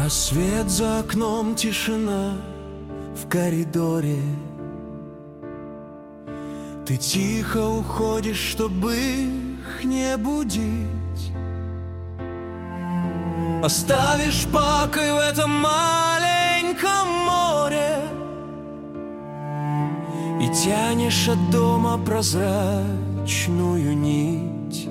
А свет за окном, тишина в коридоре. Ты тихо уходишь, чтобы их не будить. Оставишь пакой в этом маленьком море и тянешь от дома прозрачную нить.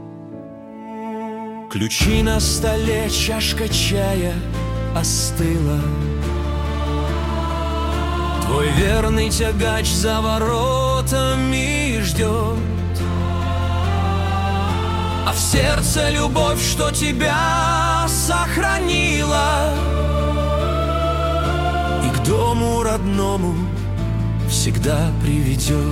Ключи на столе, чашка чая остыла. Твой верный тягач за воротами ждет, а в сердце любовь, что тебя сохранила, и к дому родному всегда приведет.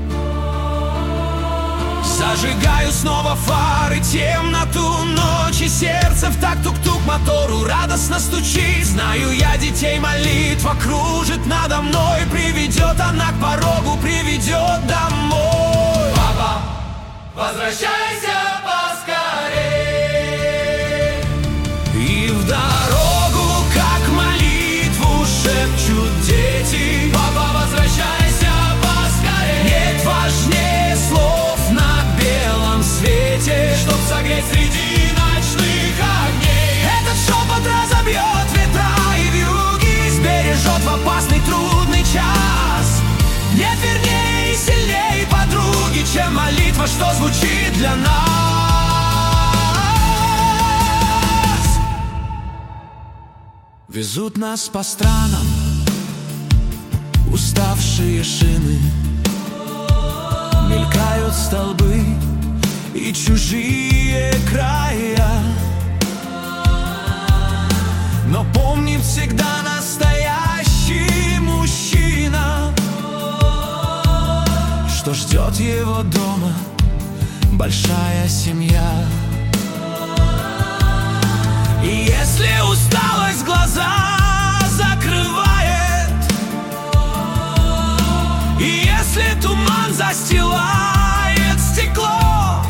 Зажигаю снова фары, темноту ночи, сердце в такт тук-тук мотору радостно стучит. Знаю я, детей молитва кружит надо мной, приведет она к порогу, приведет домой. Папа, возвращайся поскорей. И в дорогу, как молитву, шепчут дети. Папа, возвращайся поскорей. Нет важнее слов на белом свете, чтоб согреть среди ночных огней. Этот шепот разобьет ветра и вьюги, сбережет в опасный трудный час. Нет вернее и сильнее подруги, чем молитва, что звучит для нас. Везут нас по странам уставшие шины, мелькают столбы и чужие края, но помнит всегда настоящий мужчина, что ждет его дома большая семья. И если усталость глаза закрывает, и если туман застилает стекло,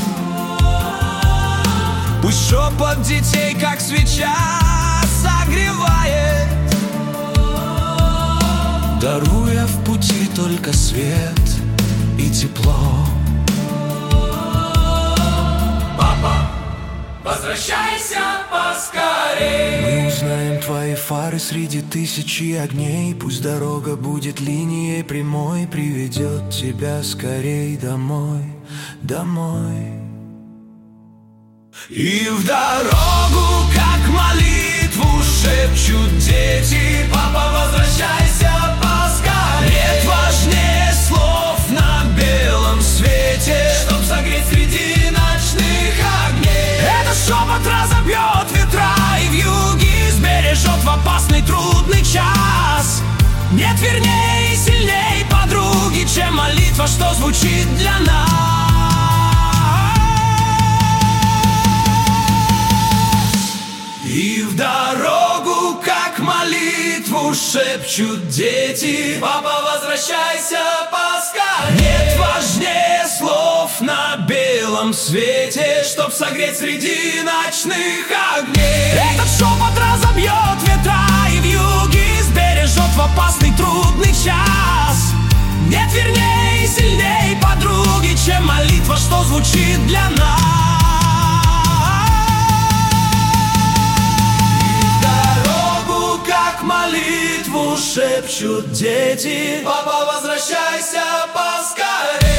пусть шепот детей, как свеча, согревает, даруя в пути только свет и тепло. Папа, возвращайся поскорей. Мы узнаем твои фары среди тысячи огней. Пусть дорога будет линией прямой, приведет тебя скорей домой, домой. И в дорогу, как молитву, шепчут дети. Папа, возвращайся поскорей. Нет важнее слов на белом свете, чтоб согреть среди ночных огней. Этот шепот разобьет ветра и вьюги, сбережет в опасный трудный час. Нет вернее и сильней подруги, чем молитва, что звучит для нас. И в дорогу, как молитву, шепчут дети. Папа, возвращайся поскорей. Нет важнее слов на белом свете, чтоб согреть среди ночных огней. Этот шепот разобьет ветра и вьюги, сбережет в опасный трудный час. Нет вернее и сильней подруги, чем молитва, что звучит для нас. Молитву шепчут дети. Папа, возвращайся поскорей.